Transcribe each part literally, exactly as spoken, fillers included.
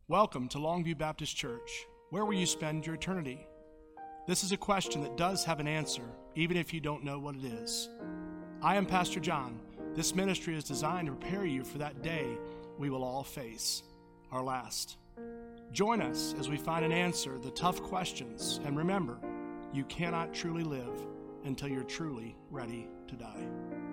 Welcome to Longview Baptist Church. Where will you spend your eternity? This is a question that does have an answer, even if you don't know what it is. I am Pastor John. This ministry is designed to prepare you for that day we will all face, our last. Join us as we find an answer to the tough questions, and remember, you cannot truly live until you're truly ready to die.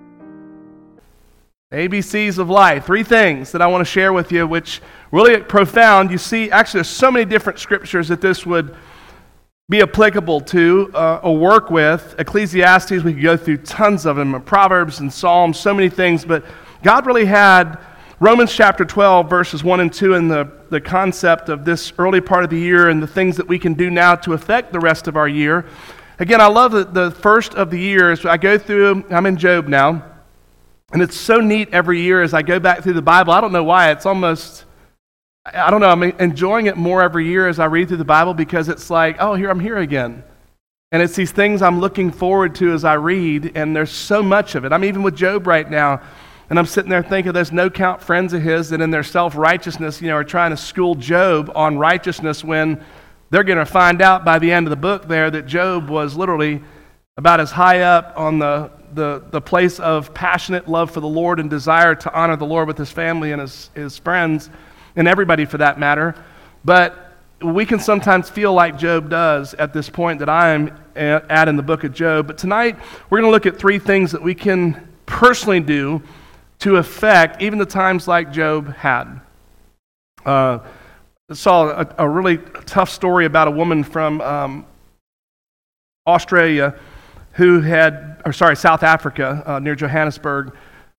A B Cs of life, three things that I want to share with you, which really profound. You see, actually, there's so many different scriptures that this would be applicable to uh, or work with. Ecclesiastes, we could go through tons of them, Proverbs and Psalms, so many things, but God really had Romans chapter twelve, verses one and two, and the, the concept of this early part of the year and the things that we can do now to affect the rest of our year. Again, I love that the first of the years, I go through, I'm in Job now, and it's so neat every year as I go back through the Bible. I don't know why. It's almost, I don't know, I'm enjoying it more every year as I read through the Bible because it's like, oh, here I'm here again. And it's these things I'm looking forward to as I read, and there's so much of it. I'm even with Job right now, and I'm sitting there thinking there's no-count friends of his that in their self-righteousness, you know, are trying to school Job on righteousness when they're going to find out by the end of the book there that Job was literally about as high up on the The, the place of passionate love for the Lord and desire to honor the Lord with his family and his, his friends and everybody for that matter. But we can sometimes feel like Job does at this point that I'm at in the book of Job. But tonight, we're going to look at three things that we can personally do to affect even the times like Job had. Uh, I saw a, a really tough story about a woman from um, Australia who had, or sorry, South Africa, uh, near Johannesburg,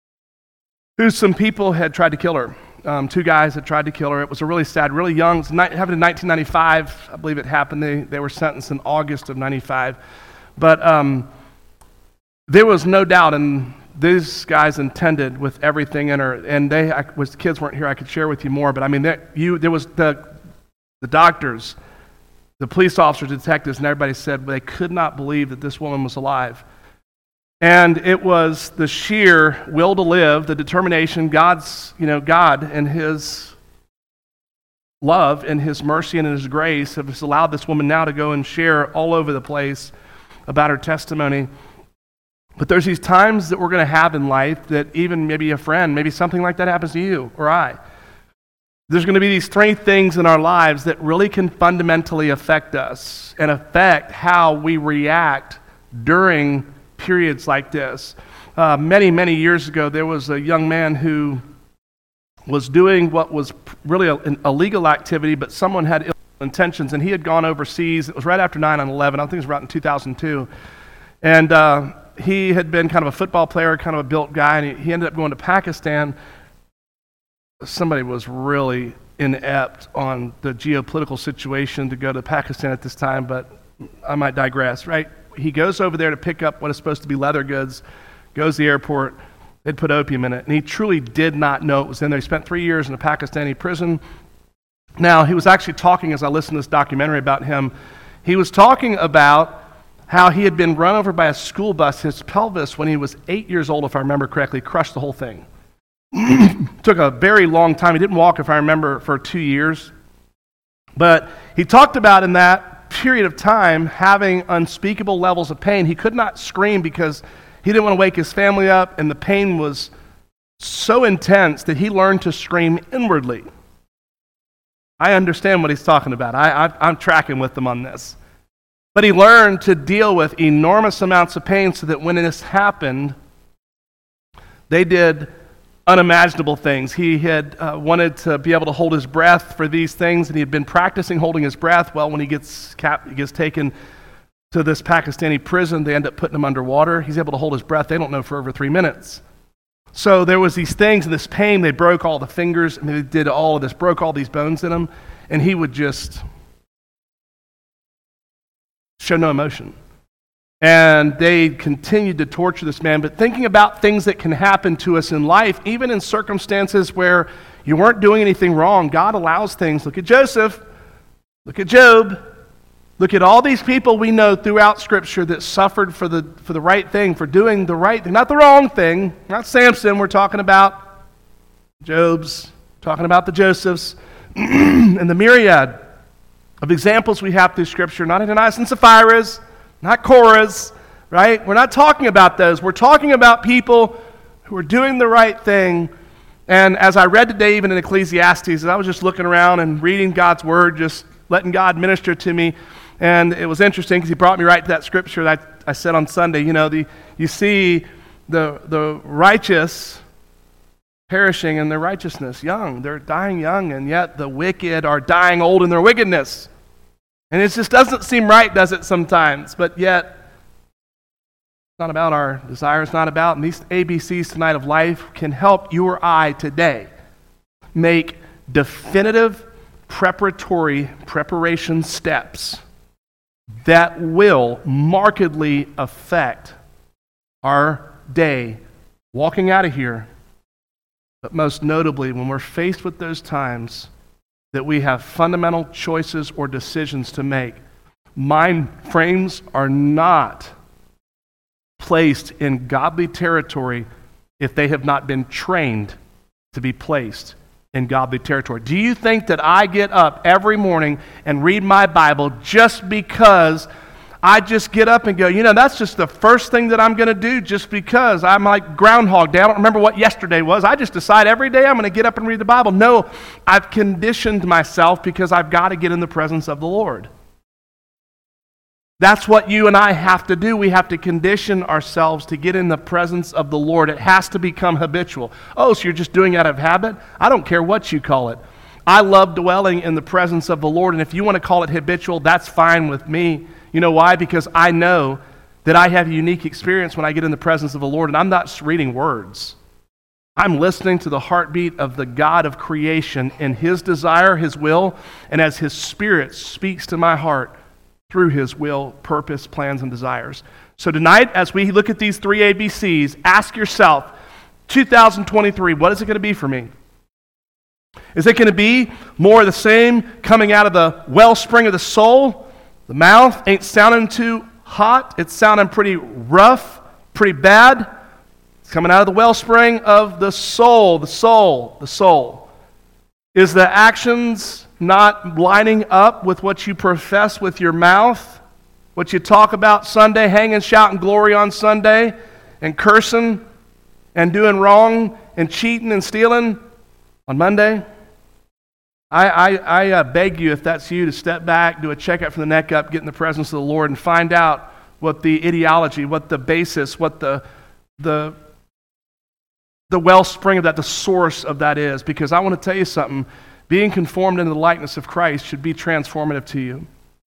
who some people had tried to kill her. Um, two guys had tried to kill her. It was a really sad, really young, it happened in nineteen ninety-five, I believe it happened. They, they were sentenced in August of ninety-five. But um, there was no doubt, and these guys intended with everything in her, and they, I was, kids weren't here, I could share with you more, but I mean, there, you, there was the, the doctors, the police officers, detectives, and everybody said they could not believe that this woman was alive. And it was the sheer will to live, the determination, God's, you know, God and His love and His mercy and His grace have allowed this woman now to go and share all over the place about her testimony. But there's these times that we're going to have in life that even maybe a friend, maybe something like that happens to you or I. There's going to be these three things in our lives that really can fundamentally affect us and affect how we react during periods like this. Uh, many, many years ago, there was a young man who was doing what was really a, an illegal activity, but someone had ill intentions, and he had gone overseas. It was right after nine eleven. I think it was around in two thousand two. And uh, he had been kind of a football player, kind of a built guy, and he, he ended up going to Pakistan. Somebody was really inept on the geopolitical situation to go to Pakistan at this time, but I might digress, right? He goes over there to pick up what is supposed to be leather goods, goes to the airport, they'd put opium in it, and he truly did not know it was in there. He spent three years in a Pakistani prison. Now, he was actually talking, as I listened to this documentary about him, he was talking about how he had been run over by a school bus. His pelvis, when he was eight years old, if I remember correctly, crushed the whole thing. Took a very long time. He didn't walk, if I remember, for two years. But he talked about in that period of time having unspeakable levels of pain. He could not scream because he didn't want to wake his family up, and the pain was so intense that he learned to scream inwardly. I understand what he's talking about. I, I, I'm tracking with him on this. But he learned to deal with enormous amounts of pain so that when this happened, they did unimaginable things. He had uh, wanted to be able to hold his breath for these things, and he had been practicing holding his breath. Well, when he gets cap- he gets taken to this Pakistani prison, they end up putting him underwater. He's able to hold his breath, they don't know, for over three minutes. So there was these things and this pain. They broke all the fingers, and they did all of this, broke all these bones in him, and he would just show no emotion. And they continued to torture this man, but thinking about things that can happen to us in life, even in circumstances where you weren't doing anything wrong, God allows things. Look at Joseph, look at Job, look at all these people we know throughout Scripture that suffered for the for the right thing, for doing the right thing, not the wrong thing. Not Samson, we're talking about Job's, talking about the Josephs. and the myriad of examples we have through Scripture, not Ananias and Sapphira's, not Korah's, right? We're not talking about those. We're talking about people who are doing the right thing. And as I read today, even in Ecclesiastes, I was just looking around and reading God's Word, just letting God minister to me. And it was interesting because he brought me right to that scripture that I, I said on Sunday. You know, the you see the the righteous perishing in their righteousness, young. They're dying young, and yet the wicked are dying old in their wickedness. And it just doesn't seem right, does it, sometimes? But yet, it's not about our desires, not about, and these A B Cs tonight of life can help you or I today make definitive preparatory preparation steps that will markedly affect our day walking out of here. But most notably, when we're faced with those times that we have fundamental choices or decisions to make, mind frames are not placed in godly territory if they have not been trained to be placed in godly territory. Do you think that I get up every morning and read my Bible just because I just get up and go, you know, that's just the first thing that I'm going to do just because I'm like Groundhog Day. I don't remember what yesterday was. I just decide every day I'm going to get up and read the Bible. No, I've conditioned myself because I've got to get in the presence of the Lord. That's what you and I have to do. We have to condition ourselves to get in the presence of the Lord. It has to become habitual. Oh, so you're just doing it out of habit? I don't care what you call it. I love dwelling in the presence of the Lord, and if you want to call it habitual, that's fine with me. You know why? Because I know that I have a unique experience when I get in the presence of the Lord, and I'm not just reading words. I'm listening to the heartbeat of the God of creation and His desire, His will, and as His Spirit speaks to my heart through His will, purpose, plans, and desires. So tonight, as we look at these three A B Cs, ask yourself, two thousand twenty-three, what is it going to be for me? Is it going to be more of the same coming out of the wellspring of the soul? The mouth ain't sounding too hot. It's sounding pretty rough, pretty bad. It's coming out of the wellspring of the soul, the soul, the soul. Is the actions not lining up with what you profess with your mouth? What you talk about Sunday, hanging, shouting glory on Sunday, and cursing, and doing wrong, and cheating and stealing on Monday? I, I, I uh, beg you, if that's you, to step back, do a checkup from the neck up, get in the presence of the Lord, and find out what the ideology, what the basis, what the the the wellspring of that, the source of that is. Because I want to tell you something, being conformed into the likeness of Christ should be transformative to you.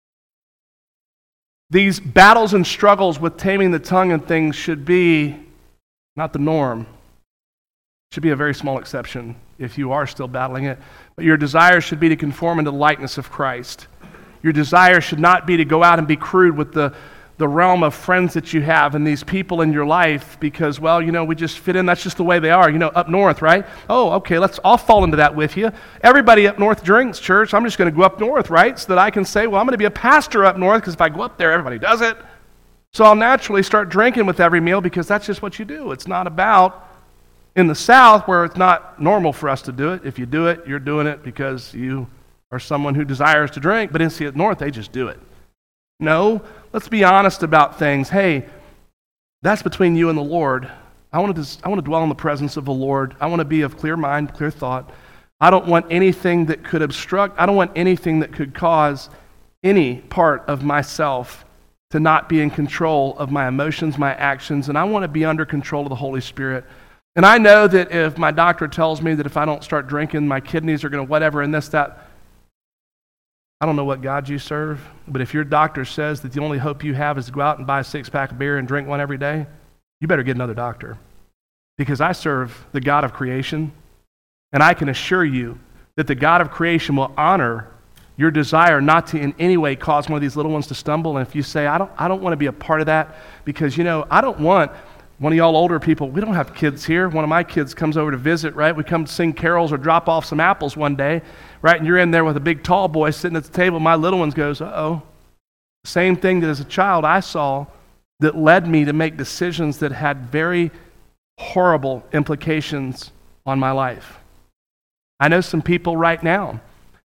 These battles and struggles with taming the tongue and things should be not the norm. Should be a very small exception if you are still battling it. But your desire should be to conform into the likeness of Christ. Your desire should not be to go out and be crude with the, the realm of friends that you have and these people in your life because, well, you know, we just fit in. That's just the way they are. You know, up north, right? Oh, okay, let's all fall into that with you. Everybody up north drinks, church. I'm just going to go up north, right? So that I can say, well, I'm going to be a pastor up north because if I go up there, everybody does it. So I'll naturally start drinking with every meal because that's just what you do. It's not about in the South, where it's not normal for us to do it. If you do it, you're doing it because you are someone who desires to drink. But in the North, they just do it. No, let's be honest about things. Hey, that's between you and the Lord. I want to, I want to dwell in the presence of the Lord. I want to be of clear mind, clear thought. I don't want anything that could obstruct. I don't want anything that could cause any part of myself to not be in control of my emotions, my actions, and I want to be under control of the Holy Spirit. And I know that if my doctor tells me that if I don't start drinking, my kidneys are going to whatever and this, that, I don't know what God you serve, but if your doctor says that the only hope you have is to go out and buy a six-pack of beer and drink one every day, you better get another doctor. Because I serve the God of creation, and I can assure you that the God of creation will honor your desire not to in any way cause one of these little ones to stumble. And if you say, I don't, I don't want to be a part of that, because, you know, I don't want one of y'all older people, we don't have kids here. One of my kids comes over to visit, right? We come sing carols or drop off some apples one day, right? And you're in there with a big tall boy sitting at the table. My little one goes, uh-oh. Same thing that as a child I saw that led me to make decisions that had very horrible implications on my life. I know some people right now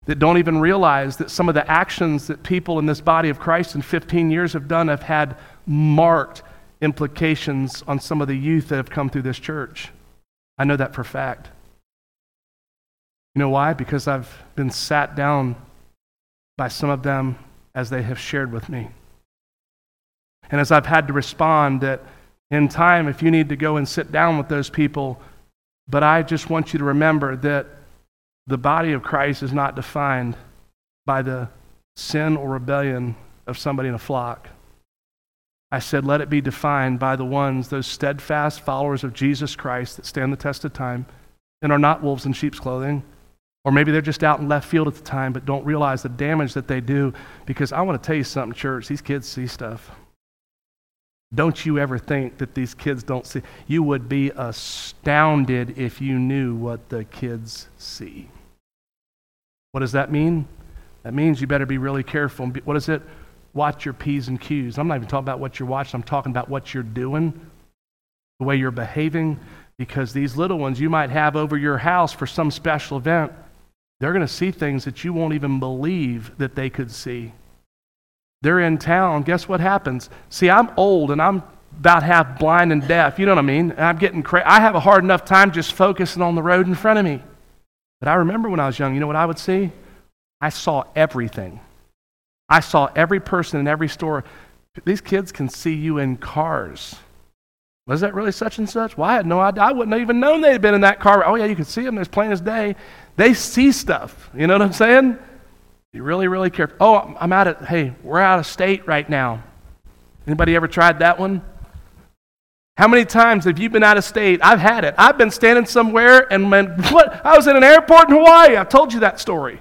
that don't even realize that some of the actions that people in this body of Christ in fifteen years have done have had marked implications on some of the youth that have come through this church. I know that for a fact. You know why? Because I've been sat down by some of them as they have shared with me. And as I've had to respond that in time, if you need to go and sit down with those people, but I just want you to remember that the body of Christ is not defined by the sin or rebellion of somebody in a flock. I said, let it be defined by the ones, those steadfast followers of Jesus Christ that stand the test of time and are not wolves in sheep's clothing. Or maybe they're just out in left field at the time but don't realize the damage that they do. Because I want to tell you something, church, these kids see stuff. Don't you ever think that these kids don't see. You would be astounded if you knew what the kids see. What does that mean? That means you better be really careful. What is it? Watch your P's and Q's. I'm not even talking about what you're watching. I'm talking about what you're doing, the way you're behaving, because these little ones you might have over your house for some special event, they're going to see things that you won't even believe that they could see. They're in town. Guess what happens? See, I'm old and I'm about half blind and deaf. You know what I mean? And I'm getting crazy. I have a hard enough time just focusing on the road in front of me. But I remember when I was young, you know what I would see? I saw everything. I saw every person in every store. These kids can see you in cars. Was that really such and such? Well, I had no idea. I wouldn't have even known they had been in that car. Oh, yeah, you could see them. There's plain as day. They see stuff. You know what I'm saying? Be really, really careful. Oh, I'm out of, hey, we're out of state right now. Anybody ever tried that one? How many times have you been out of state? I've had it. I've been standing somewhere and man, what? I was in an airport in Hawaii. I've told you that story.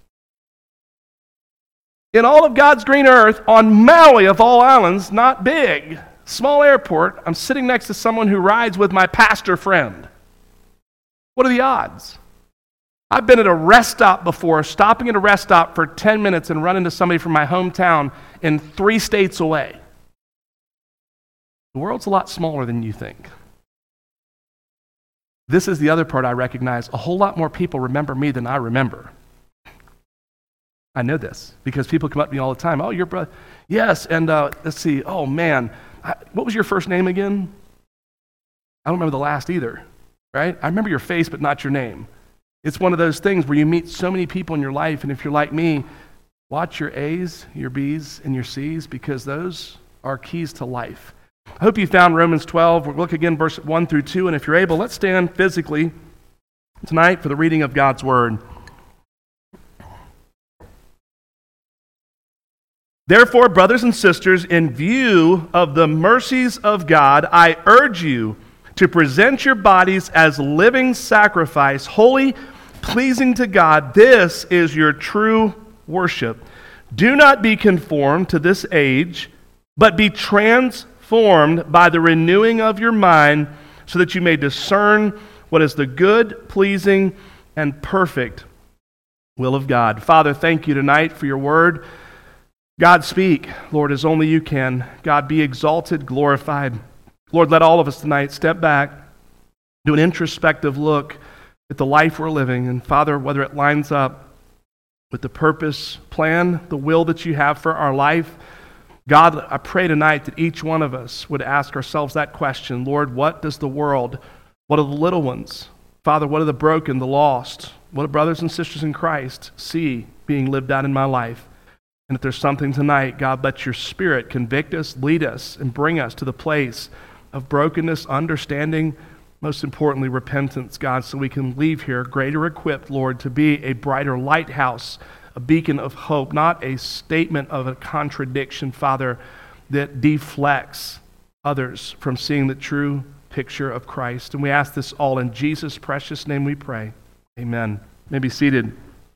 In all of God's green earth, on Maui of all islands, not big, small airport, I'm sitting next to someone who rides with my pastor friend. What are the odds? I've been at a rest stop before, stopping at a rest stop for ten minutes and run into somebody from my hometown in three states away. The world's a lot smaller than you think. This is the other part I recognize. A whole lot more people remember me than I remember. I know this because people come up to me all the time. Oh, your brother. Yes, and uh, let's see. Oh, man. I, what was your first name again? I don't remember the last either, right? I remember your face, but not your name. It's one of those things where you meet so many people in your life, and if you're like me, watch your A's, your B's, and your C's because those are keys to life. I hope you found Romans twelve. We'll look again, verse one through two, and if you're able, let's stand physically tonight for the reading of God's Word. Therefore, brothers and sisters, in view of the mercies of God, I urge you to present your bodies as living sacrifice, holy, pleasing to God. This is your true worship. Do not be conformed to this age, but be transformed by the renewing of your mind, so that you may discern what is the good, pleasing, and perfect will of God. Father, thank you tonight for your word. God, speak, Lord, as only you can. God, be exalted, glorified. Lord, let all of us tonight step back, do an introspective look at the life we're living, and Father, whether it lines up with the purpose, plan, the will that you have for our life. God, I pray tonight that each one of us would ask ourselves that question. Lord, what does the world, what are the little ones? Father, what are the broken, the lost? What do brothers and sisters in Christ see being lived out in my life? And if there's something tonight, God, let your Spirit convict us, lead us, and bring us to the place of brokenness, understanding, most importantly, repentance, God, so we can leave here greater equipped, Lord, to be a brighter lighthouse, a beacon of hope, not a statement of a contradiction, Father, that deflects others from seeing the true picture of Christ. And we ask this all in Jesus' precious name we pray. Amen. You may be seated.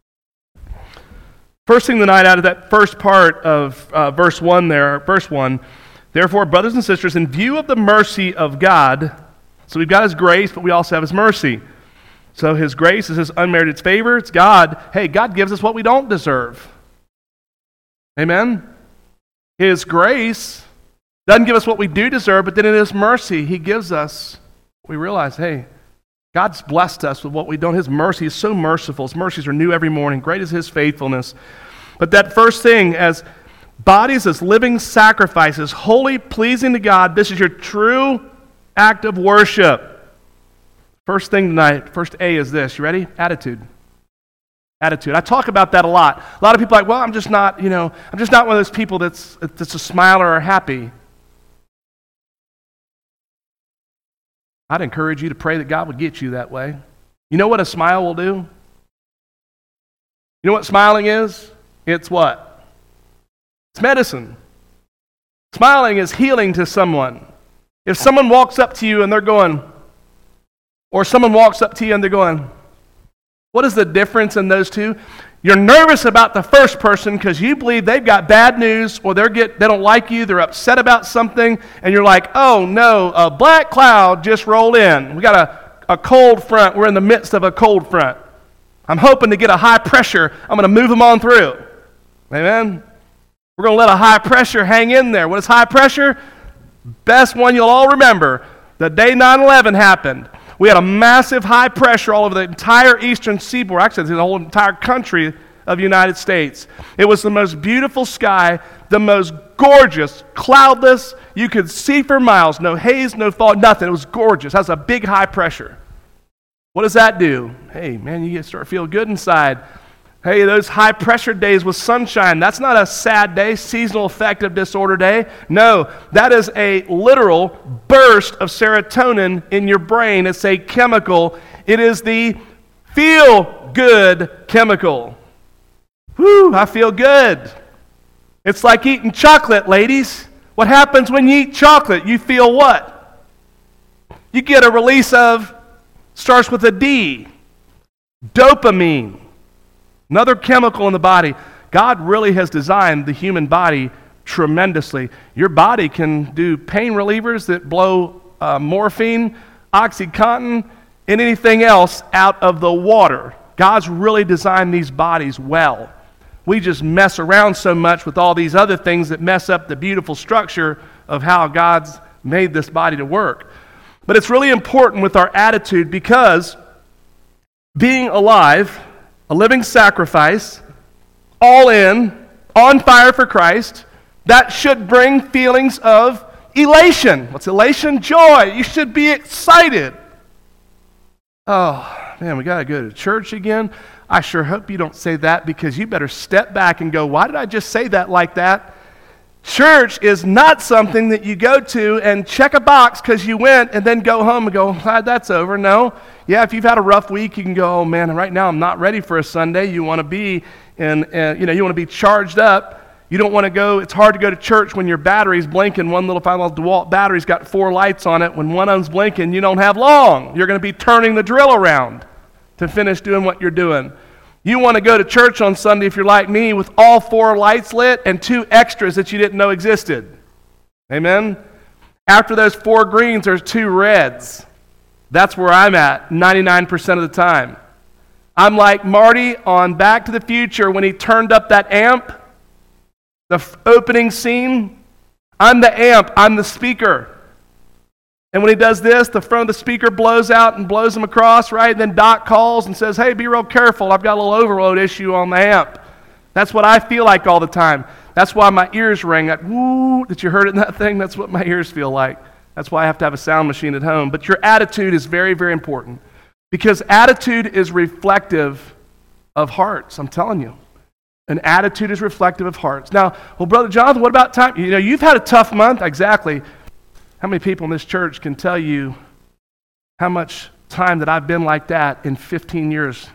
First thing tonight out of that first part of uh, verse one there, verse one, therefore, brothers and sisters, in view of the mercy of God, so we've got his grace, but we also have his mercy. So his grace is his unmerited favor. It's God. Hey, God gives us what we don't deserve. Amen? His grace doesn't give us what we do deserve, but then in his mercy, he gives us, we realize, hey, God's blessed us with what we've done. His mercy is so merciful. His mercies are new every morning. Great is His faithfulness. But that first thing, as bodies as living sacrifices, holy, pleasing to God, this is your true act of worship. First thing tonight, first A is this. You ready? Attitude. Attitude. I talk about that a lot. A lot of people are like, well, I'm just not, you know, I'm just not one of those people that's, that's a smiler or happy. I'd encourage you to pray that God would get you that way. You know what a smile will do? You know what smiling is? It's what? It's medicine. Smiling is healing to someone. If someone walks up to you and they're going, or someone walks up to you and they're going, what is the difference in those two? You're nervous about the first person because you believe they've got bad news, or they're get they don't like you, they're upset about something, and you're like, oh no, a black cloud just rolled in. We got a, a cold front. We're in the midst of a cold front. I'm hoping to get a high pressure. I'm going to move them on through. Amen? We're going to let a high pressure hang in there. What is high pressure? Best one you'll all remember. The day nine eleven happened. We had a massive high pressure all over the entire eastern seaboard, actually the whole entire country of the United States. It was the most beautiful sky, the most gorgeous, cloudless. You could see for miles, no haze, no fog, nothing. It was gorgeous. It has a big high pressure. What does that do? Hey, man, you get start feel good inside. Hey, those high pressure days with sunshine, that's not a sad day, seasonal affective disorder day. No, that is a literal burst of serotonin in your brain. It's a chemical. It is the feel-good chemical. Whew, I feel good. It's like eating chocolate, ladies. What happens when you eat chocolate? You feel what? You get a release of, starts with a D, dopamine. Another chemical in the body. God really has designed the human body tremendously. Your body can do pain relievers that blow uh, morphine, OxyContin, and anything else out of the water. God's really designed these bodies well. We just mess around so much with all these other things that mess up the beautiful structure of how God's made this body to work. But it's really important with our attitude, because being alive, a living sacrifice, all in, on fire for Christ, that should bring feelings of elation. What's elation? Joy. You should be excited. Oh, man, we got to go to church again. I sure hope you don't say that, because you better step back and go, why did I just say that like that? Church is not something that you go to and check a box because you went and then go home and go, I'm glad that's over. No. Yeah, if you've had a rough week, you can go, oh man, right now I'm not ready for a Sunday. You want to be in, uh, you know, you want to be charged up. You don't want to go, it's hard to go to church when your battery's blinking. One little five little DeWalt battery's got four lights on it. When one of them's blinking, you don't have long. You're going to be turning the drill around to finish doing what you're doing. You want to go to church on Sunday, if you're like me, with all four lights lit and two extras that you didn't know existed. Amen? After those four greens, there's two reds. That's where I'm at ninety-nine percent of the time. I'm like Marty on Back to the Future when he turned up that amp, the f- opening scene. I'm the amp, I'm the speaker. And when he does this, the front of the speaker blows out and blows him across, right? And then Doc calls and says, hey, be real careful. I've got a little overload issue on the amp. That's what I feel like all the time. That's why my ears ring. That woo, that you heard it in that thing? That's what my ears feel like. That's why I have to have a sound machine at home. But your attitude is very, very important, because attitude is reflective of hearts. I'm telling you. An attitude is reflective of hearts. Now, well, Brother Jonathan, what about time? You know, you've had a tough month. Exactly. How many people in this church can tell you how much time that I've been like that in fifteen years?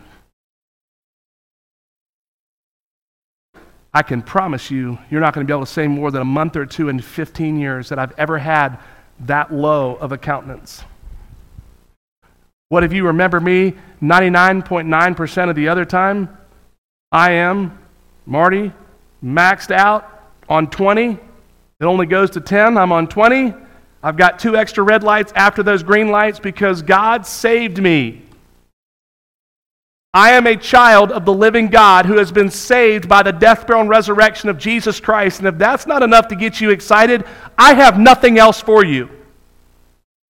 I can promise you, you're not going to be able to say more than a month or two in fifteen years that I've ever had that low of a countenance. What if you remember me ninety-nine point nine percent of the other time? I am, Marty, maxed out on twenty. It only goes to ten. I'm on twenty. I've got two extra red lights after those green lights because God saved me. I am a child of the living God who has been saved by the death, burial, and resurrection of Jesus Christ. And if that's not enough to get you excited, I have nothing else for you.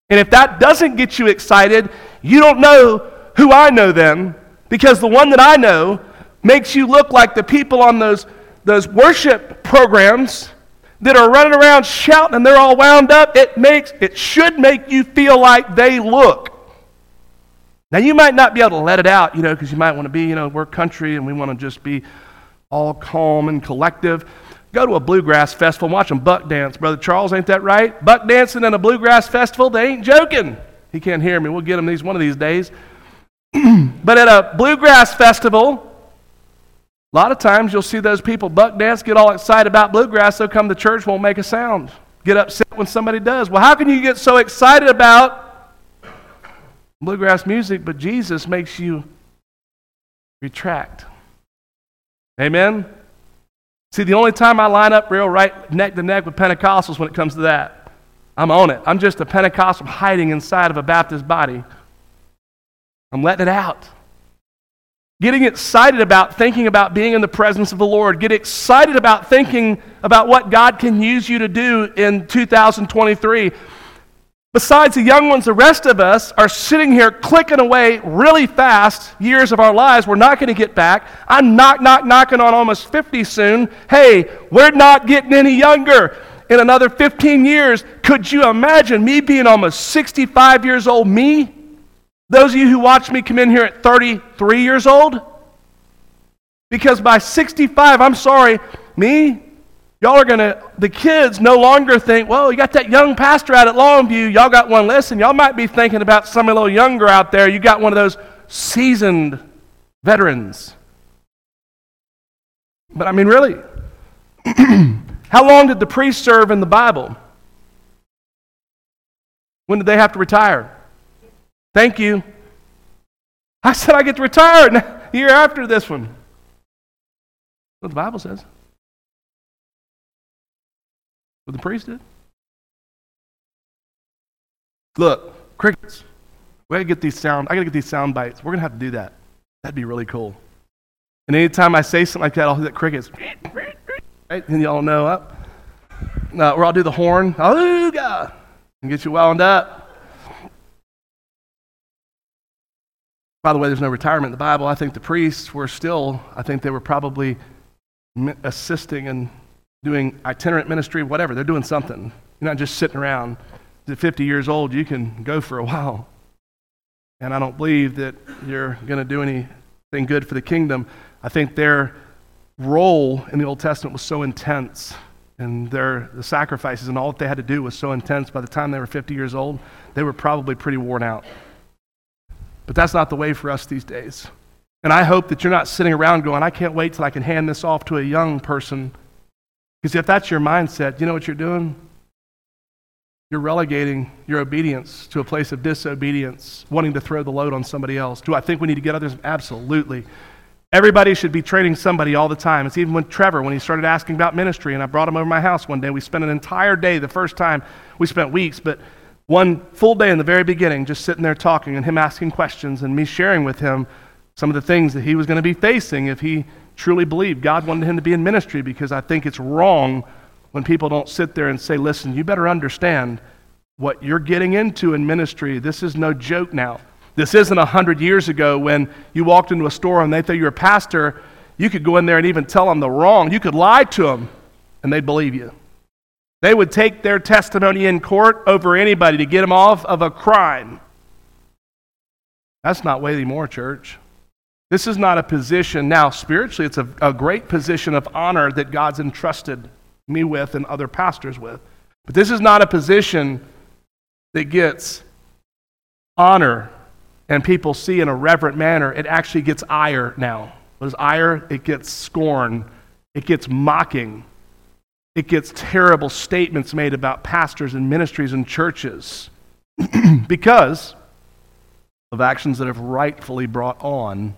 And if that doesn't get you excited, you don't know who I know then, because the one that I know makes you look like the people on those, those worship programs that are running around shouting and they're all wound up. It makes, it should make you feel like they look. Now, you might not be able to let it out, you know, because you might want to be, you know, we're country and we want to just be all calm and collective. Go to a bluegrass festival and watch them buck dance. Brother Charles, ain't that right? Buck dancing in a bluegrass festival, they ain't joking. He can't hear me. We'll get him these one of these days. But at a bluegrass festival, a lot of times you'll see those people buck dance, get all excited about bluegrass, they'll come to church, won't make a sound. Get upset when somebody does. Well, how can you get so excited about bluegrass music, but Jesus makes you retract? Amen? See, the only time I line up real right neck to neck with Pentecostals when it comes to that, I'm on it. I'm just a Pentecostal hiding inside of a Baptist body. I'm letting it out. Getting excited about thinking about being in the presence of the Lord. Get excited about thinking about what God can use you to do in two thousand twenty-three. Besides the young ones, the rest of us are sitting here clicking away really fast years of our lives we're not going to get back. I'm knock, knock, knocking on almost fifty soon. Hey, we're not getting any younger. In another fifteen years, could you imagine me being almost sixty-five years old, me? Those of you who watch me come in here at thirty-three years old? Because by sixty-five, I'm sorry, me, y'all are going to, the kids no longer think, well, you got that young pastor out at Longview, y'all got one listen. Y'all might be thinking about somebody a little younger out there. You got one of those seasoned veterans. But I mean, really, how long did the priests serve in the Bible? When did they have to retire? Thank you. I said I get to retire a year after this one. What the Bible says. What the priest did. Look, crickets. We gotta get these sound. I gotta get these sound bites. We're gonna have to do that. That'd be really cool. And anytime I say something like that, I'll do that crickets. Right? And y'all know up. No, or I'll do the horn. Oh God, and get you wound up. By the way, there's no retirement in the Bible. I think the priests were still, I think they were probably assisting and doing itinerant ministry, whatever. They're doing something. You're not just sitting around. At fifty years old, you can go for a while. And I don't believe that you're going to do anything good for the kingdom. I think their role in the Old Testament was so intense, and their the sacrifices and all that they had to do was so intense. By the time they were fifty years old, they were probably pretty worn out. But that's not the way for us these days. And I hope that you're not sitting around going, I can't wait till I can hand this off to a young person. Because if that's your mindset, you know what you're doing? You're relegating your obedience to a place of disobedience, wanting to throw the load on somebody else. Do I think we need to get others? Absolutely. Everybody should be training somebody all the time. It's even when Trevor, when he started asking about ministry, and I brought him over to my house one day, we spent an entire day, the first time, we spent weeks, but one full day in the very beginning, just sitting there talking and him asking questions and me sharing with him some of the things that he was going to be facing if he truly believed God wanted him to be in ministry, because I think it's wrong when people don't sit there and say, listen, you better understand what you're getting into in ministry. This is no joke now. This isn't a hundred years ago when you walked into a store and they thought you were a pastor. You could go in there and even tell them the wrong. You could lie to them and they'd believe you. They would take their testimony in court over anybody to get them off of a crime. That's not way anymore, church. This is not a position. Now, spiritually, it's a, a great position of honor that God's entrusted me with and other pastors with. But this is not a position that gets honor and people see in a reverent manner. It actually gets ire now. What is ire? It gets scorn. It gets mocking. It gets terrible statements made about pastors and ministries and churches because of actions that have rightfully brought on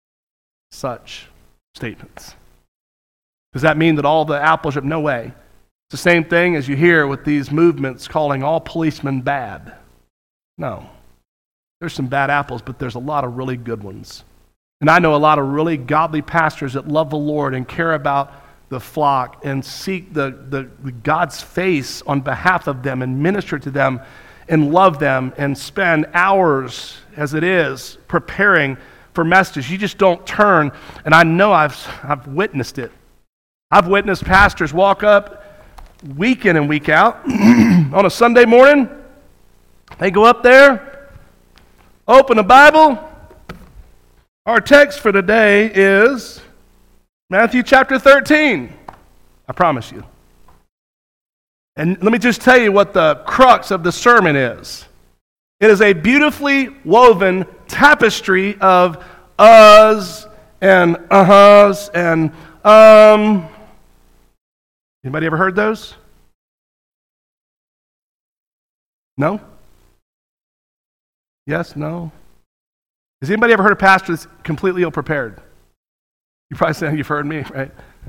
such statements. Does that mean that all the apples are? No way. It's the same thing as you hear with these movements calling all policemen bad. No. There's some bad apples, but there's a lot of really good ones. And I know a lot of really godly pastors that love the Lord and care about the flock and seek the, the, the God's face on behalf of them and minister to them. and love them and spend hours as it is preparing for messages. You just don't turn, and I know I've I've witnessed it. I've witnessed pastors walk up week in and week out on a Sunday morning. They go up there, open a Bible. Our text for today is Matthew chapter thirteen. I promise you. And let me just tell you what the crux of the sermon is. It is a beautifully woven tapestry of uhs and uh-huhs and um. Anybody ever heard those? No? Yes? No? Has anybody ever heard a pastor that's completely ill-prepared? You're probably saying you've heard me, right?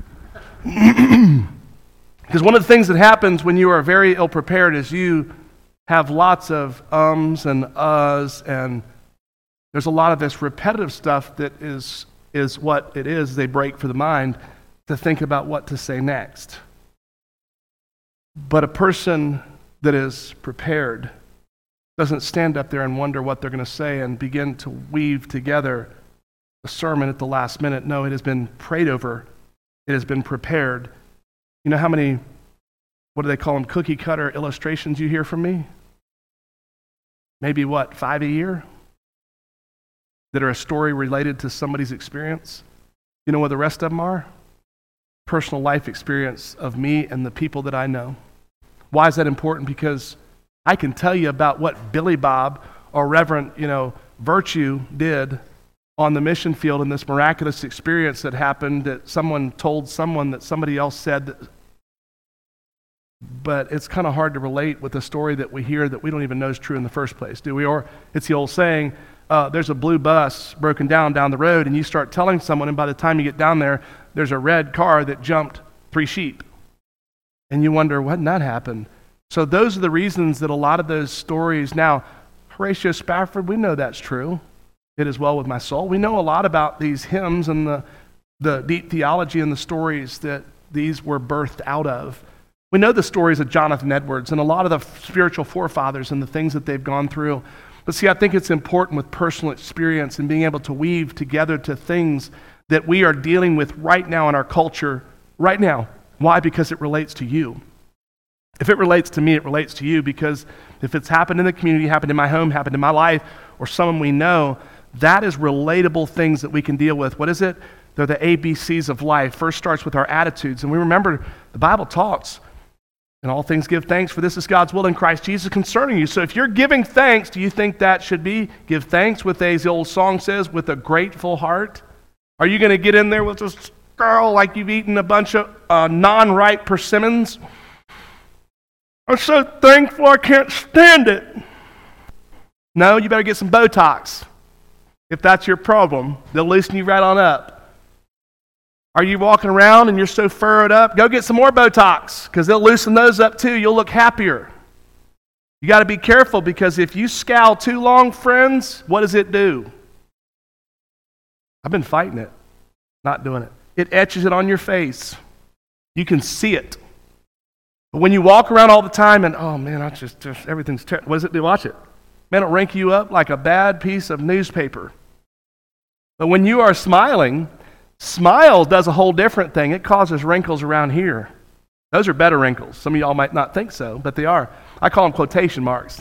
Because one of the things that happens when you are very ill-prepared is you have lots of ums and uhs, and there's a lot of this repetitive stuff that is, is what it is, they break for the mind to think about what to say next. But a person that is prepared doesn't stand up there and wonder what they're going to say and begin to weave together a sermon at the last minute. No, it has been prayed over. It has been prepared. You know how many, what do they call them, cookie cutter illustrations you hear from me? Maybe what, five a year? That are a story related to somebody's experience? You know what the rest of them are? Personal life experience of me and the people that I know. Why is that important? Because I can tell you about what Billy Bob or Reverend, you know, Virtue did on the mission field in this miraculous experience that happened that someone told someone that somebody else said that, but it's kind of hard to relate with a story that we hear that we don't even know is true in the first place, do we? Or it's the old saying, uh, there's a blue bus broken down down the road, and you start telling someone, and by the time you get down there, there's a red car that jumped three sheep. And you wonder, why didn't that happen? So those are the reasons that a lot of those stories, now, Horatio Spafford, we know that's true. It is well with my soul. We know a lot about these hymns and the, the deep theology and the stories that these were birthed out of. We know the stories of Jonathan Edwards and a lot of the spiritual forefathers and the things that they've gone through. But see, I think it's important with personal experience and being able to weave together to things that we are dealing with right now in our culture, right now. Why? Because it relates to you. If it relates to me, it relates to you, because if it's happened in the community, happened in my home, happened in my life, or someone we know, that is relatable things that we can deal with. What is it? They're the A B Cs of life. First starts with our attitudes. And we remember the Bible talks, in all things give thanks, for this is God's will in Christ Jesus concerning you. So if you're giving thanks, do you think that should be give thanks with, as the old song says, with a grateful heart? Are you going to get in there with this girl like you've eaten a bunch of uh, non-ripe persimmons? I'm so thankful I can't stand it. No, you better get some Botox. If that's your problem, they'll loosen you right on up. Are you walking around and you're so furrowed up? Go get some more Botox, because they'll loosen those up too. You'll look happier. You got to be careful, because if you scowl too long, friends, what does it do? I've been fighting it, not doing it. It etches it on your face. You can see it. But when you walk around all the time and, oh man, I just, just everything's terrible. What does it do? Watch it. Man, it'll wrinkle you up like a bad piece of newspaper. But when you are smiling, smile does a whole different thing. It causes wrinkles around here. Those are better wrinkles. Some of y'all might not think so, but they are. I call them quotation marks.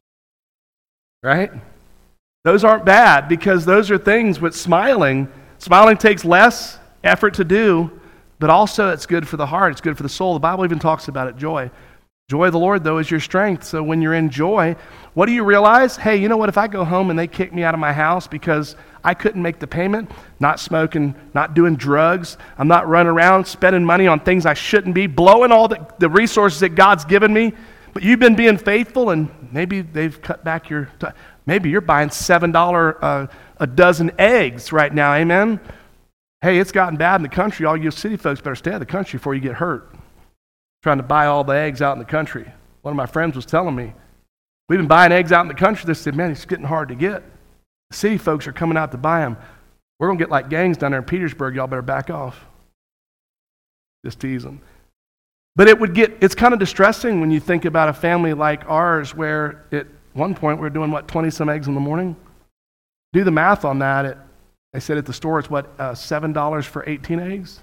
Right? Those aren't bad, because those are things with smiling. Smiling takes less effort to do, but also it's good for the heart. It's good for the soul. The Bible even talks about it, joy. Joy of the Lord, though, is your strength. So when you're in joy, what do you realize? Hey, you know what? If I go home and they kick me out of my house because I couldn't make the payment, not smoking, not doing drugs, I'm not running around spending money on things I shouldn't be, blowing all the, the resources that God's given me, but you've been being faithful, and maybe they've cut back your, t- maybe you're buying seven dollars uh, a dozen eggs right now, amen? Hey, it's gotten bad in the country. All you city folks better stay out of the country before you get hurt. Trying to buy all the eggs out in the country. One of my friends was telling me, we've been buying eggs out in the country. They said, man, it's getting hard to get. The city folks are coming out to buy them. We're going to get like gangs down there in Petersburg. Y'all better back off. Just teasing. But it would get, it's kind of distressing when you think about a family like ours where at one point we're doing, what, twenty some eggs in the morning? Do the math on that. It, I said at the store it's what, uh, seven dollars for eighteen eggs?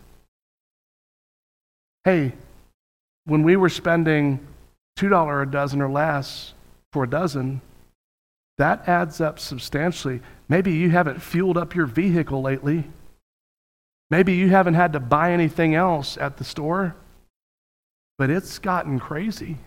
Hey, when we were spending two dollars a dozen or less for a dozen, that adds up substantially. Maybe you haven't fueled up your vehicle lately. Maybe you haven't had to buy anything else at the store, but it's gotten crazy.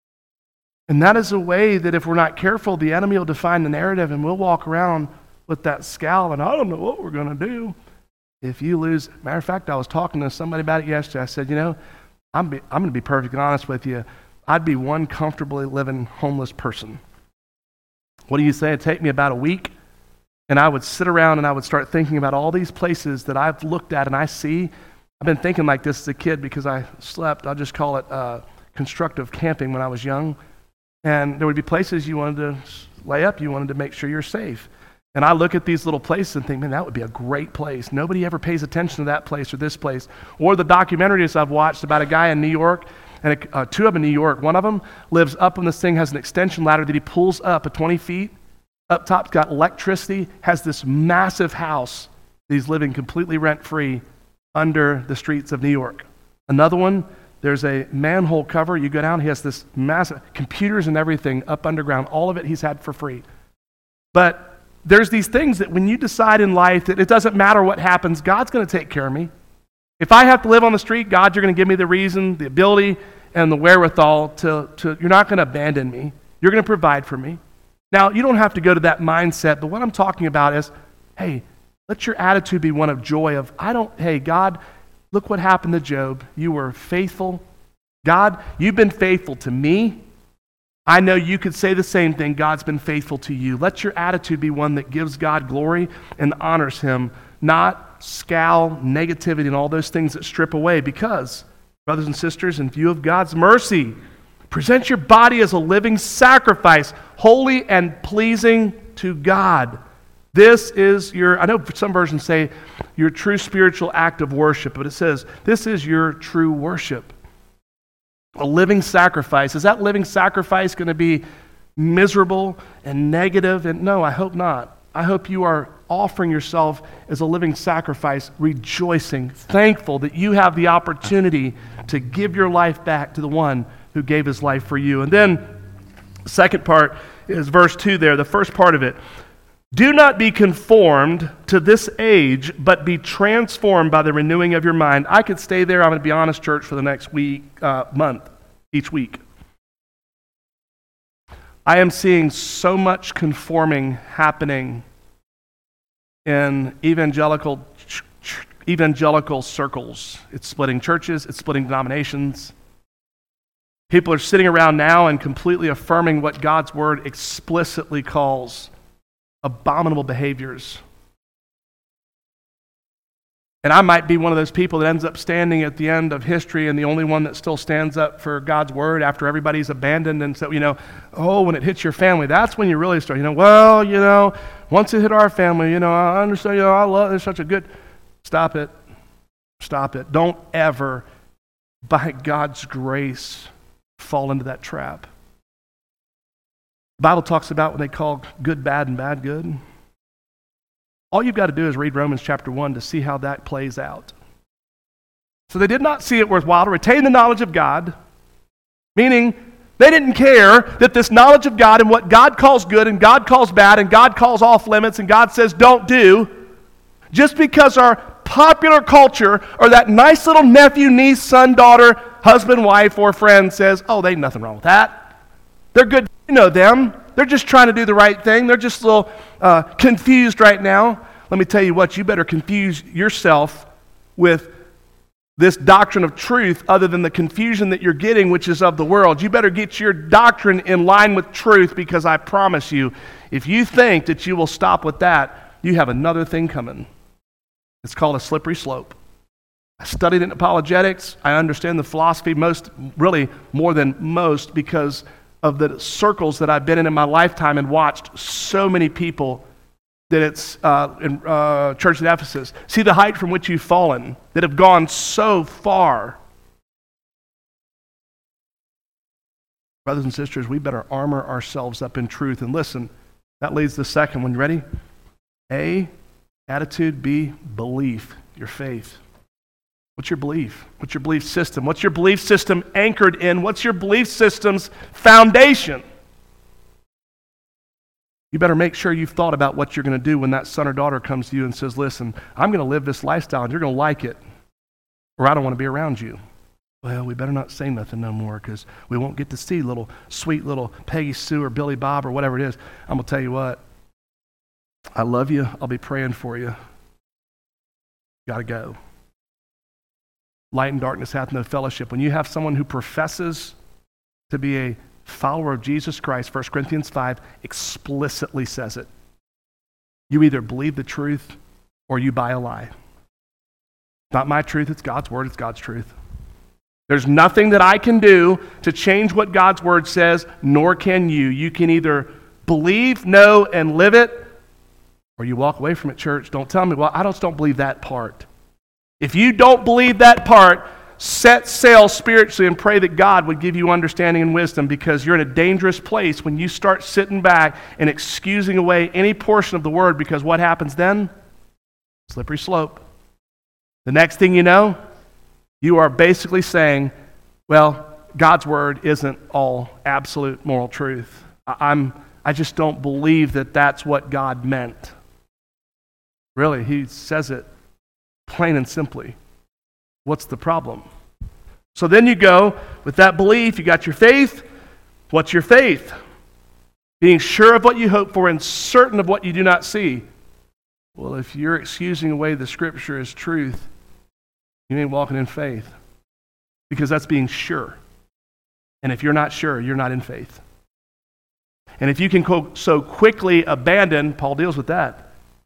And that is a way that if we're not careful, the enemy will define the narrative and we'll walk around with that scowl and I don't know what we're going to do if you lose. Matter of fact, I was talking to somebody about it yesterday. I said, you know, I'm, be, I'm going to be perfectly honest with you. I'd be one comfortably living homeless person. What do you say? It'd take me about a week, and I would sit around and I would start thinking about all these places that I've looked at and I see. I've been thinking like this as a kid because I slept, I'll just call it uh, constructive camping when I was young. And there would be places you wanted to lay up, you wanted to make sure you're safe. And I look at these little places and think, man, that would be a great place. Nobody ever pays attention to that place or this place. Or the documentaries I've watched about a guy in New York, and uh, two of them in New York. One of them lives up on this thing, has an extension ladder that he pulls up at twenty feet. Up top's got electricity, has this massive house that he's living completely rent-free under the streets of New York. Another one, there's a manhole cover. You go down, he has this massive, computers and everything up underground. All of it he's had for free. But there's these things that when you decide in life that it doesn't matter what happens, God's going to take care of me. If I have to live on the street, God, you're going to give me the reason, the ability, and the wherewithal to, to you're not going to abandon me. You're going to provide for me. Now, you don't have to go to that mindset, but what I'm talking about is, hey, let your attitude be one of joy of, I don't, hey, God, look what happened to Job. You were faithful. God, you've been faithful to me. I know you could say the same thing. God's been faithful to you. Let your attitude be one that gives God glory and honors him, not scowl, negativity, and all those things that strip away. Because, brothers and sisters, in view of God's mercy, present your body as a living sacrifice, holy and pleasing to God. This is your, I know some versions say your true spiritual act of worship, but it says this is your true worship. A living sacrifice. Is that living sacrifice going to be miserable and negative? And no, I hope not. I hope you are offering yourself as a living sacrifice, rejoicing, thankful that you have the opportunity to give your life back to the one who gave his life for you. And then the second part is verse two there, the first part of it. Do not be conformed to this age, but be transformed by the renewing of your mind. I could stay there, I'm going to be honest, church, for the next week, uh, month, each week. I am seeing so much conforming happening in evangelical ch- ch- evangelical circles. It's splitting churches, it's splitting denominations. People are sitting around now and completely affirming what God's word explicitly calls abominable behaviors. And I might be one of those people that ends up standing at the end of history and the only one that still stands up for God's word after everybody's abandoned. And so, you know, oh, when it hits your family, that's when you really start, you know, well, you know, once it hit our family, you know, I understand, you know, I love, it's such a good, stop it, stop it. Don't ever, by God's grace, fall into that trap. The Bible talks about what they call good bad and bad good. All you've got to do is read Romans chapter one to see how that plays out. So they did not see it worthwhile to retain the knowledge of God, meaning they didn't care that this knowledge of God and what God calls good and God calls bad and God calls off limits and God says don't do, just because our popular culture or that nice little nephew, niece, son, daughter, husband, wife, or friend says, oh, there ain't nothing wrong with that. They're good. You know them. They're just trying to do the right thing. They're just a little uh, confused right now. Let me tell you what, you better confuse yourself with this doctrine of truth other than the confusion that you're getting, which is of the world. You better get your doctrine in line with truth, because I promise you, if you think that you will stop with that, you have another thing coming. It's called a slippery slope. I studied in apologetics. I understand the philosophy most, really more than most, because of the circles that I've been in in my lifetime and watched so many people that it's uh, in uh, church at Ephesus. See the height from which you've fallen, that have gone so far. Brothers and sisters, we better armor ourselves up in truth. And listen, that leads to the second one. You ready? A, attitude. B, belief, your faith. What's your belief? What's your belief system? What's your belief system anchored in? What's your belief system's foundation? You better make sure you've thought about what you're going to do when that son or daughter comes to you and says, listen, I'm going to live this lifestyle and you're going to like it, or I don't want to be around you. Well, we better not say nothing no more because we won't get to see little sweet little Peggy Sue or Billy Bob or whatever it is. I'm going to tell you what, I love you. I'll be praying for you. Got to go. Light and darkness hath no fellowship. When you have someone who professes to be a follower of Jesus Christ, First Corinthians five explicitly says it. You either believe the truth or you buy a lie. Not my truth, it's God's word, it's God's truth. There's nothing that I can do to change what God's word says, nor can you. You can either believe, know, and live it, or you walk away from it, church. Don't tell me, well, I just don't believe that part. If you don't believe that part, set sail spiritually and pray that God would give you understanding and wisdom, because you're in a dangerous place when you start sitting back and excusing away any portion of the word, because what happens then? Slippery slope. The next thing you know, you are basically saying, well, God's word isn't all absolute moral truth. I'm, I just don't believe that that's what God meant. Really, he says it plain and simply. What's the problem? So then you go with that belief, you got your faith. What's your faith? Being sure of what you hope for and certain of what you do not see. Well, if you're excusing away the scripture as truth, you ain't walking in faith, because that's being sure. And if you're not sure, you're not in faith. And if you can co- so quickly abandon, Paul deals with that,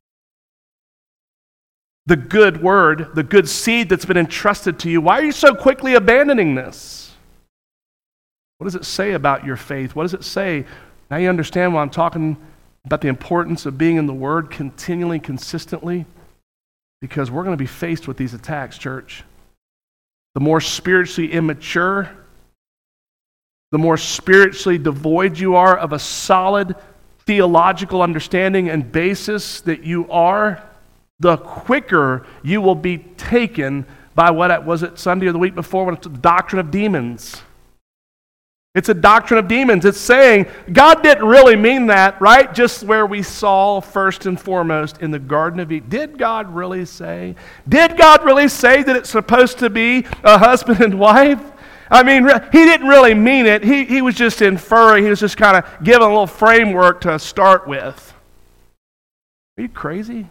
the good word, the good seed that's been entrusted to you, why are you so quickly abandoning this? What does it say about your faith? What does it say? Now you understand why I'm talking about the importance of being in the word continually, consistently, because we're going to be faced with these attacks, church. The more spiritually immature, the more spiritually devoid you are of a solid theological understanding and basis that you are, the quicker you will be taken by what was it Sunday or the week before when it's the doctrine of demons. It's a doctrine of demons. It's saying God didn't really mean that, right? Just where we saw first and foremost in the Garden of Eden. Did God really say? Did God really say that it's supposed to be a husband and wife? I mean, he didn't really mean it. He, he was just inferring. He was just kind of giving a little framework to start with. Are you crazy?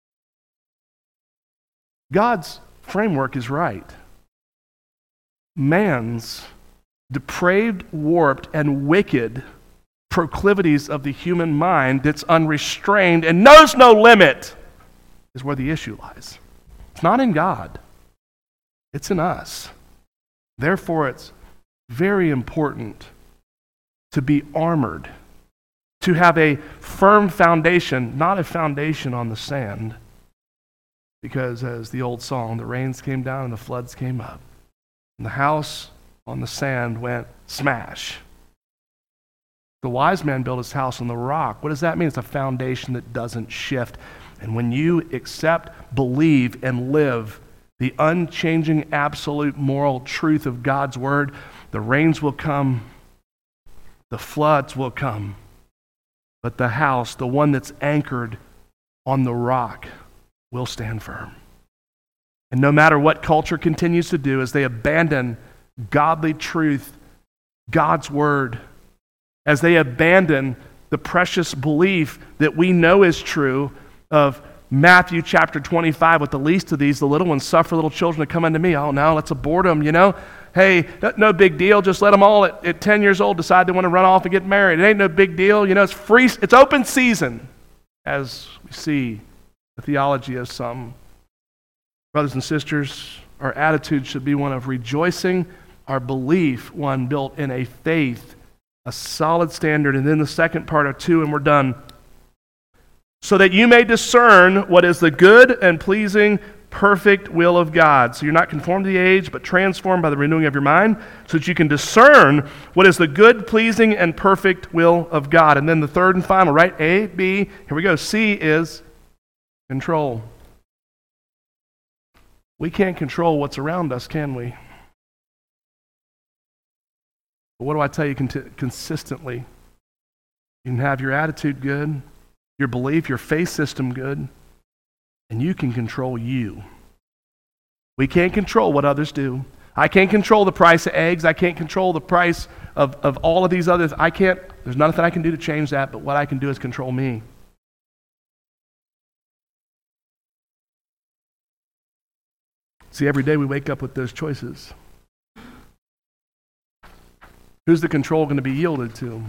God's framework is right. Man's depraved, warped, and wicked proclivities of the human mind that's unrestrained and knows no limit is where the issue lies. It's not in God. It's in us. Therefore, it's very important to be armored, to have a firm foundation, not a foundation on the sand. Because as the old song, the rains came down and the floods came up, and the house on the sand went smash. The wise man built his house on the rock. What does that mean? It's a foundation that doesn't shift. And when you accept, believe, and live the unchanging, absolute moral truth of God's word, the rains will come, the floods will come, but the house, the one that's anchored on the rock, will stand firm. And no matter what culture continues to do, as they abandon godly truth, God's word, as they abandon the precious belief that we know is true of Matthew chapter twenty-five, with the least of these, the little ones, suffer little children to come unto me. Oh, no, let's abort them, you know. Hey, no big deal. Just let them all at, at ten years old decide they want to run off and get married. It ain't no big deal. You know, it's free. It's open season, as we see the theology of some. Brothers and sisters, our attitude should be one of rejoicing, our belief one built in a faith, a solid standard. And then the second part of two, and we're done. So that you may discern what is the good and pleasing perfect will of God. So you're not conformed to the age, but transformed by the renewing of your mind, so that you can discern what is the good, pleasing, and perfect will of God. And then the third and final, right? A, B, here we go. C is control. We can't control what's around us, can we? But what do I tell you cont- consistently? You can have your attitude good, your belief, your faith system good, and you can control you. We can't control what others do. I can't control the price of eggs. I can't control the price of, of all of these others. I can't, there's nothing I can do to change that, but what I can do is control me. See, every day we wake up with those choices. Who's the control going to be yielded to?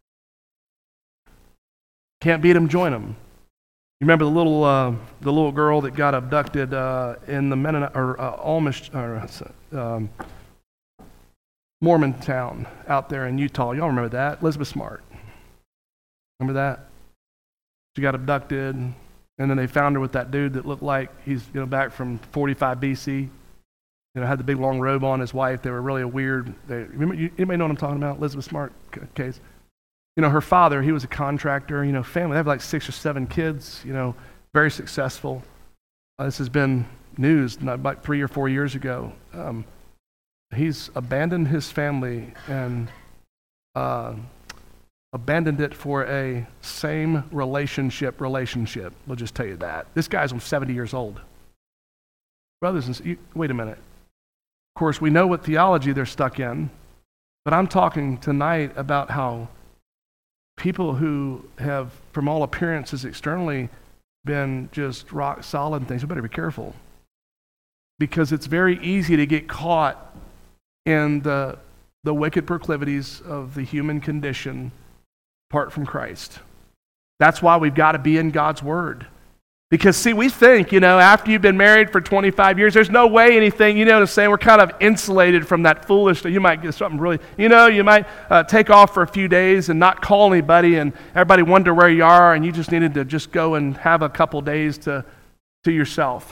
Can't beat them, join them. You remember the little uh, the little girl that got abducted uh, in the Mennonite or uh, Amish or um, Mormon town out there in Utah? Y'all remember that? Elizabeth Smart. Remember that? She got abducted, and then they found her with that dude that looked like he's you know back from forty-five B C. You know, had the big long robe on. His wife. They were really a weird. They, remember? You, anybody know what I'm talking about? Elizabeth Smart case. You know, her father, he was a contractor, you know, family. They have like six or seven kids, you know, very successful. Uh, this has been news not about three or four years ago. Um, he's abandoned his family and uh, abandoned it for a same relationship relationship. We'll just tell you that. This guy's almost seventy years old. Brothers and sisters, wait a minute. Of course, we know what theology they're stuck in, but I'm talking tonight about how people who have, from all appearances externally, been just rock solid and things, you better be careful. Because it's very easy to get caught in the, the wicked proclivities of the human condition apart from Christ. That's why we've got to be in God's Word. Because, see, we think, you know, after you've been married for twenty-five years, there's no way anything, you know what I'm saying? We're kind of insulated from that foolishness. You might get something really, you know, you might uh, take off for a few days and not call anybody, and everybody wonder where you are, and you just needed to just go and have a couple days to, to yourself.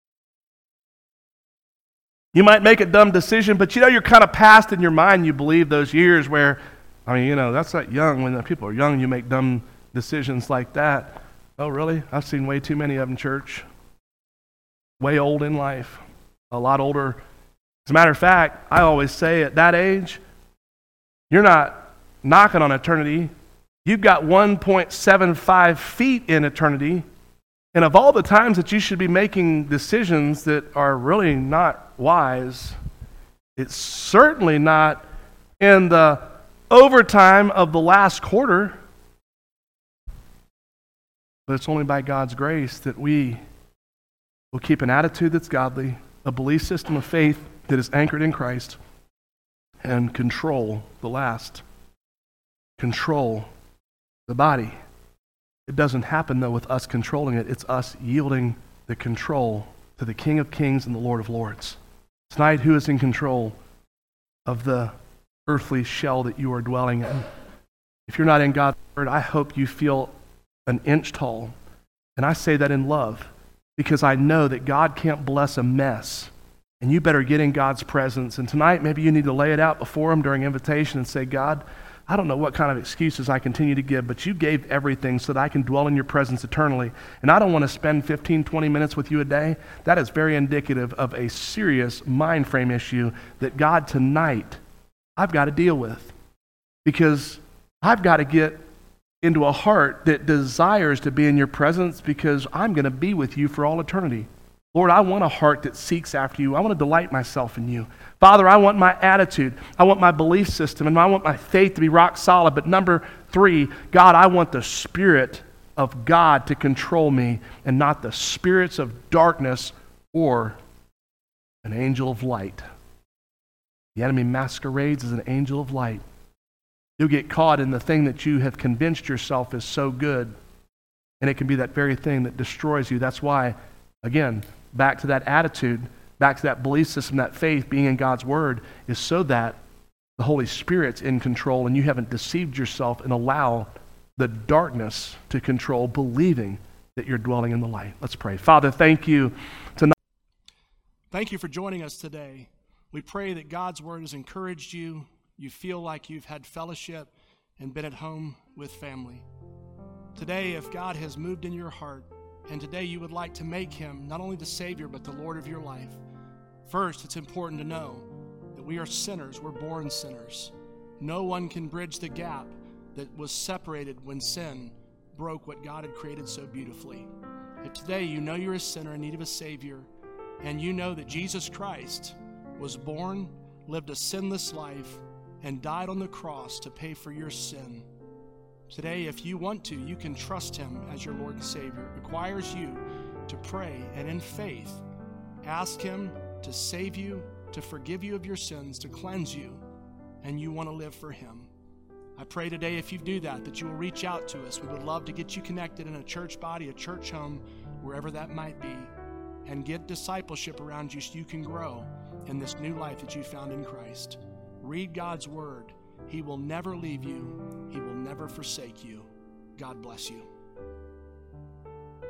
You might make a dumb decision, but, you know, you're kind of past in your mind, you believe those years where, I mean, you know, that's not young. When the people are young, you make dumb decisions like that. Oh, really? I've seen way too many of them, church. Way old in life. A lot older. As a matter of fact, I always say at that age, you're not knocking on eternity. You've got one point seven five feet in eternity. And of all the times that you should be making decisions that are really not wise, it's certainly not in the overtime of the last quarter. But it's only by God's grace that we will keep an attitude that's godly, a belief system of faith that is anchored in Christ, and control the last. Control the body. It doesn't happen, though, with us controlling it. It's us yielding the control to the King of Kings and the Lord of Lords. Tonight, who is in control of the earthly shell that you are dwelling in? If you're not in God's Word, I hope you feel an inch tall. And I say that in love because I know that God can't bless a mess. And you better get in God's presence. And tonight, maybe you need to lay it out before Him during invitation and say, God, I don't know what kind of excuses I continue to give, but you gave everything so that I can dwell in your presence eternally. And I don't want to spend fifteen, twenty minutes with you a day. That is very indicative of a serious mind frame issue that God tonight, I've got to deal with. Because I've got to get into a heart that desires to be in your presence because I'm going to be with you for all eternity. Lord, I want a heart that seeks after you. I want to delight myself in you. Father, I want my attitude. I want my belief system, and I want my faith to be rock solid. But number three, God, I want the Spirit of God to control me and not the spirits of darkness or an angel of light. The enemy masquerades as an angel of light. You'll get caught in the thing that you have convinced yourself is so good, and it can be that very thing that destroys you. That's why, again, back to that attitude, back to that belief system, that faith, being in God's Word, is so that the Holy Spirit's in control and you haven't deceived yourself and allow the darkness to control, believing that you're dwelling in the light. Let's pray. Father, thank you tonight. Thank you for joining us today. We pray that God's word has encouraged you. You feel like you've had fellowship and been at home with family. Today, if God has moved in your heart, and today you would like to make him not only the Savior, but the Lord of your life, first, it's important to know that we are sinners. We're born sinners. No one can bridge the gap that was separated when sin broke what God had created so beautifully. If today you know you're a sinner in need of a Savior, and you know that Jesus Christ was born, lived a sinless life, and died on the cross to pay for your sin, today, if you want to, you can trust him as your Lord and Savior. It requires you to pray and in faith ask him to save you, to forgive you of your sins, to cleanse you, and you want to live for him. I pray today, if you do that, that you will reach out to us. We would love to get you connected in a church body, a church home, wherever that might be, and get discipleship around you so you can grow in this new life that you found in Christ. Read God's word. He will never leave you. He will never forsake you. God bless you.